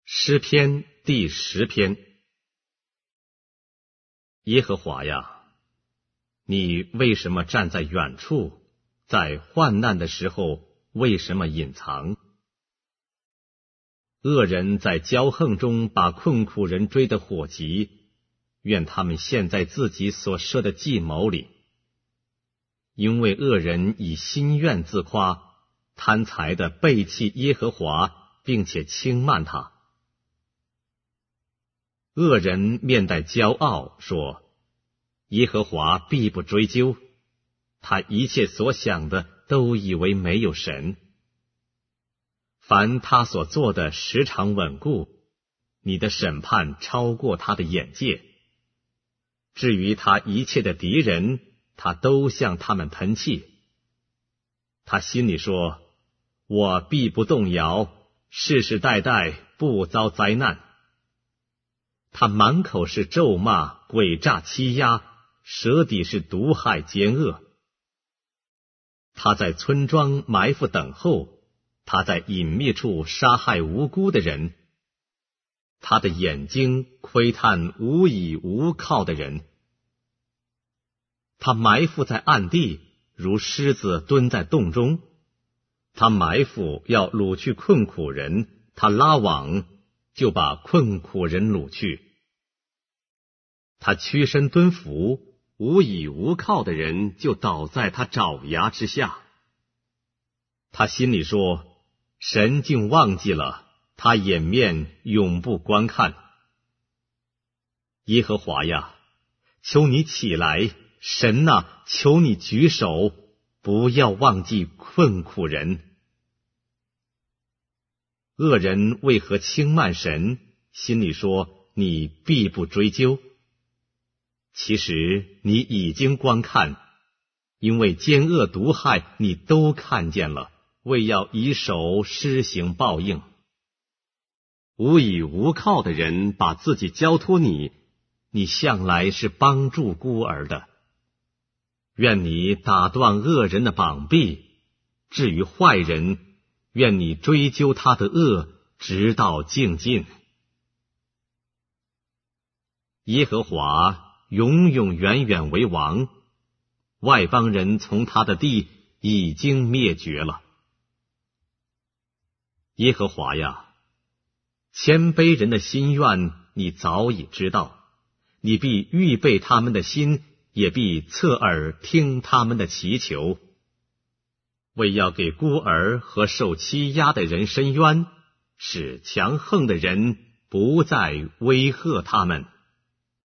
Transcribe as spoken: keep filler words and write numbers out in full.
诗篇第十篇。耶和华呀，你为什么站在远处，在患难的时候为什么隐藏？恶人在骄横中把困苦人追得火急，愿他们陷在自己所设的计谋里。因为恶人以心愿自夸，贪财的背弃耶和华，并且轻慢他。恶人面带骄傲说，耶和华必不追究，他一切所想的都以为没有神。凡他所做的时常稳固，你的审判超过他的眼界。至于他一切的敌人，他都向他们喷气。他心里说，我必不动摇，世世代代不遭灾难。他满口是咒骂、诡诈欺压，舌底是毒害奸恶。他在村庄埋伏等候，他在隐秘处杀害无辜的人。他的眼睛窥探无倚无靠的人。他埋伏在暗地，如狮子蹲在洞中。他埋伏要掳去困苦人，他拉网就把困苦人掳去。他屈身蹲伏，无倚无靠的人就倒在他爪牙之下。他心里说，神竟忘记了，他掩面永不观看。耶和华呀，求你起来，神啊，求你举手，不要忘记困苦人。恶人为何轻慢神？心里说，你必不追究。其实你已经观看，因为奸恶毒害你都看见了，为要以手施行报应。无倚无靠的人把自己交托你，你向来是帮助孤儿的。愿你打断恶人的膀臂，至于坏人，愿你追究他的恶，直到尽尽。耶和华永永远远为王，外邦人从他的地已经灭绝了。耶和华呀，谦卑人的心愿你早已知道，你必预备他们的心，也必侧耳听他们的祈求，为要给孤儿和受欺压的人伸冤，使强横的人不再威吓他们。